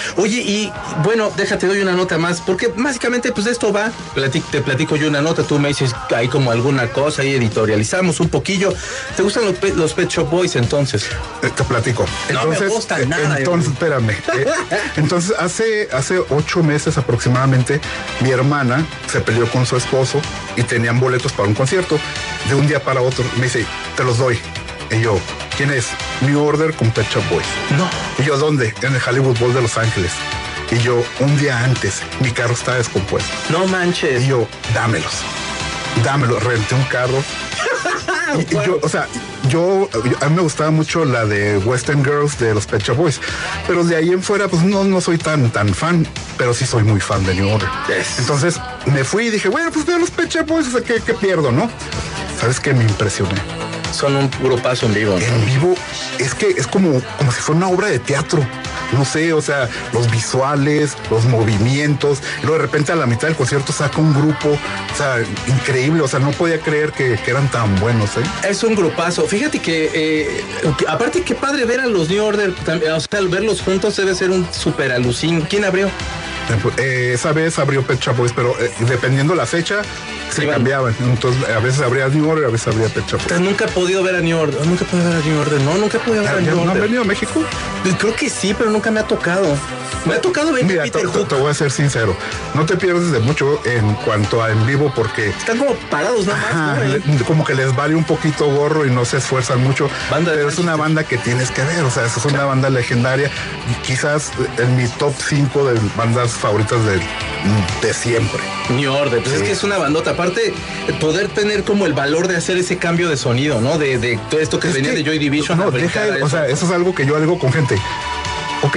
Oye, y bueno, déjate, doy una nota más, porque básicamente pues de esto va, te platico yo una nota, tú me dices hay como alguna cosa, ahí editorializamos un poquillo. ¿Te gustan los Pet Shop Boys entonces? Te platico. Entonces, no me gusta nada. Entonces, espérame. Entonces, hace 8 meses aproximadamente, mi hermana se peleó con su esposo y tenían boletos para un concierto. De un día para otro, me dice, te los doy. Y yo, ¿quién es? New Order con Pet Shop Boys. No. Y yo, ¿dónde? En el Hollywood Bowl de Los Ángeles. Y yo, un día antes, mi carro estaba descompuesto. No manches. Y yo, dámelos. Renté un carro. Y yo, o sea, a mí me gustaba mucho la de Western Girls de los Pet Shop Boys, pero de ahí en fuera, pues no soy tan fan, pero sí soy muy fan de New Order. Yes. Entonces me fui y dije, bueno, pues veo los Pet Shop Boys, o sea, ¿qué pierdo, no? ¿Sabes qué? Me impresioné. Son un grupazo en vivo, ¿no? En vivo, es que es como si fuera una obra de teatro. No sé, o sea, los visuales, los movimientos, y luego de repente a la mitad del concierto saca un grupo, o sea, increíble, o sea, no podía creer que eran tan buenos, ¿eh? Es un grupazo. Fíjate que, aparte, qué padre ver a los New Order, o sea, al verlos juntos debe ser un súper alucín. ¿Quién abrió? Esa vez abrió Pet Shop Boys, pero dependiendo la fecha, se cambiaban. Entonces, a veces abría New Order, a veces abría Pet Shop Boys. Nunca he podido ver a New Order. Nunca he podido ver a New Order. No, nunca he podido ver a New Order. ¿No han venido a México? Creo que sí, pero nunca me ha tocado. Me ha tocado ver Mira, Peter Hook. te voy a ser sincero. No te pierdes de mucho en cuanto a en vivo porque... Están como parados nada más, ¿no? Como que les vale un poquito gorro y no se esfuerzan mucho. Pero es una banda que tienes que ver. O sea, es una banda legendaria. Y quizás en mi top 5 de bandas favoritas de siempre. New Order, pues sí. Es que es una bandota. Aparte, poder tener como el valor de hacer ese cambio de sonido, ¿no? De todo esto que venía de Joy Division. No, o sea, eso es algo que yo hago con gente. Ok,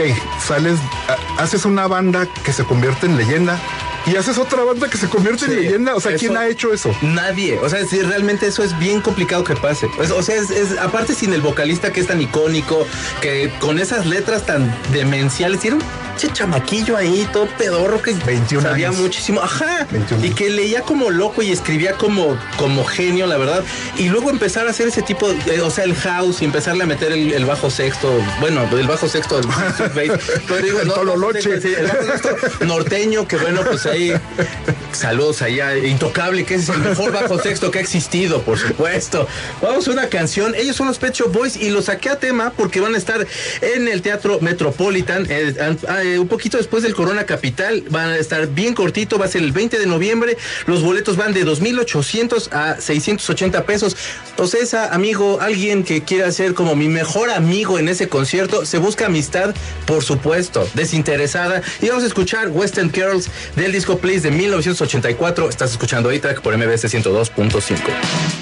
haces una banda que se convierte en leyenda y haces otra banda que se convierte en leyenda. O sea, ¿quién ha hecho eso? Nadie. O sea, sí, realmente eso es bien complicado que pase. O sea, aparte sin el vocalista que es tan icónico, que con esas letras tan demenciales, hicieron ese chamaquillo ahí, todo pedorro, que 21 sabía años. Muchísimo. Ajá. 21. Y que leía como loco y escribía como genio, la verdad. Y luego empezar a hacer ese tipo, o sea, el house y empezarle a meter el bajo sexto. Bueno, el bajo sexto del pero digo, el tololoche. El bajo sexto norteño, que bueno, pues ahí saludos allá, Intocable, que es el mejor bajo sexto que ha existido, por supuesto. Vamos a una canción. Ellos son los Pet Shop Boys y los saqué a tema porque van a estar en el Teatro Metropolitan un poquito después del Corona Capital. Van a estar bien cortito, va a ser el 20 de noviembre. Los boletos van de 2,800 a 680 pesos. Entonces, amigo, alguien que quiera ser como mi mejor amigo en ese concierto, se busca amistad, por supuesto, desinteresada. Y vamos a escuchar Western Girls del disco Please de 1984. Estás escuchando A-Track por MBS 102.5.